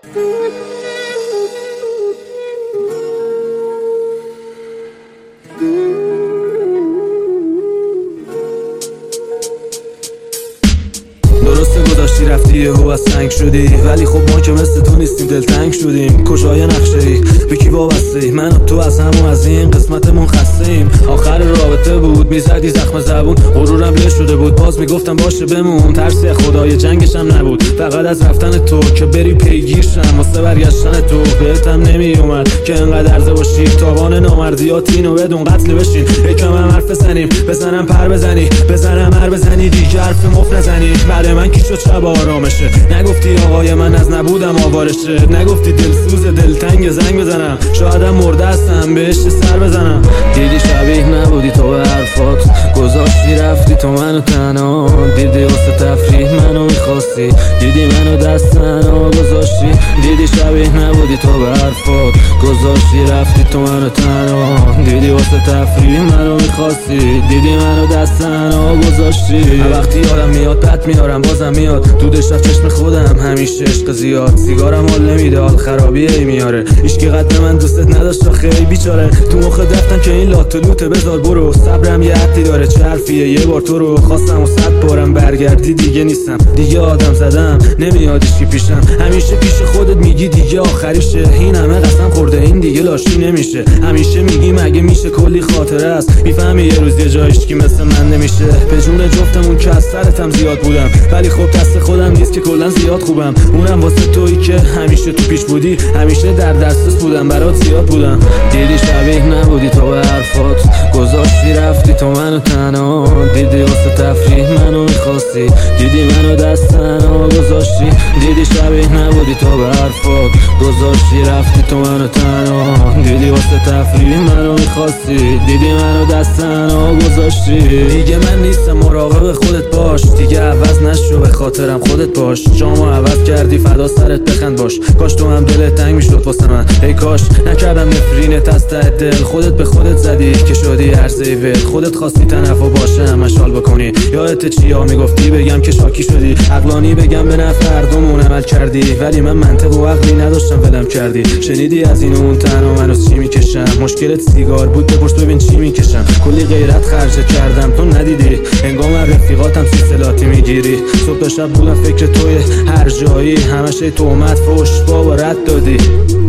درسته گذاشتی رفتی یهو از سنگ شدی، ولی خب ما که مثل تو نیستیم دلتنگ شدیم. کجای نقشه ای؟ به کی وابسته ای؟ من و تو از هم و از این قسمتمون خسته ایم. آخر رابطه بود میزدی زخم زبون، غرورم له شده بود باز میگفتم باشه بمون. ترسی خدای جنگش هم نبود، فقط از رفتن تو که بری پیگیرشم. واسه برگشتن تو بهتم نمیومد که انقدر عرضه باشی. تاوان نامردیات اینو بدون قتل بشین. یکم هم حرف بزنیم، بزنم پر بزنی، بزنم هر بزنی دیگه حرف مف نزنی. بعد من کی شد شب آرامشه؟ نگفتی آقای من از نبودم آوارشه؟ نگفتی دلسوز دلتنگ زنگ بزنم؟ شایدم مرده هستم بهش سر بزنم. دیدی شبیه نبودی تو به حرفات، گذاشتی رفتی تو منو تنها. دیدی واسه تفریح منو میخواستی، دیدی منو دست تنها گذاشتی. دیدی شبیه نبودی تو به حرفات، گذاشتی رفتی تو منو تنها. دیدی واسه تفریح منو میخواستی، دیدی منو دست تنها گذاشتی. وقتی یادم میاد بد میارم بازم میاد تو دشت چشم خودم. همیشه عشق زیاد، سیگارم حال نمیده حال خرابی ای میاره. هیچکی قد من دوستت نداشت خیلی بیچاره. تو مخ دفتم که این لات و لوته بذار برو. صبرم یه حدی داره چه حرفیه یه بار تو رو خواستم و 100 بارم برگردی دیگه نیستم. دیگه آدم زدم نمیاد هیچکی پیشم. همیشه پیش خودت میگی دیگه آخریشه. این همه قسم خورده این دیگه لاشی نمیشه. همیشه میگی مگه میشه کلی خاطره است. میفهمی یه روز یه جایش کی مثل من نمیشه. به جون جفتمون که از سرتم زیاد بودم، ولی خب دست خودم نیست که کلا زیاد خوبم. اونم واسه تویی که همیشه تو پیش بودی، همیشه در دسترس بودم برات زیاد بودم. دیدی شبیه نبودی تو به حرفات، گذاشتی رفتی تو منو تنها. دیدی واسه تفریح منو میخواستی، دیدی منو دست تنها گذاشتی. دیدی شبیه نبودی تو به حرفات، گذاشتی رفتی تو منو تنها. دیدی واسه تفریح منو میخواستی، دیدی منو دست تنها گذاشتی. دیگه من نیستم مراقب خودت باش، دیگه عوض نشو به خاطرم خودت باش. جامو عوض کردی فدا سرت بخند باش. کاش تو هم دلت تنگ میشد واسه من، ای کاش نکردم نفرینت از ته دل. خودت به خودت زدی که شدی عرضه ول. خودت خواستی تنفع باشه همش حال بکنی. یادت چیا میگفتی بگم که شاکی شدی. عقلانی بگم به نفع هردومون عمل کردی، ولی من منطق و عقلی نداشتم ولم کردی. شنیدی از این اون تنها من از چی میکشم؟ مشکلت سیگار بود بپرس ببین چی میکشم. کلی غیرت خرج کردم تو ندیدی. انگار من رفیقاتم سیستلاتی میگیری. صبح تا شب بودم فکر توی هر جایی، همش تهمت فحش بابا رد دادی.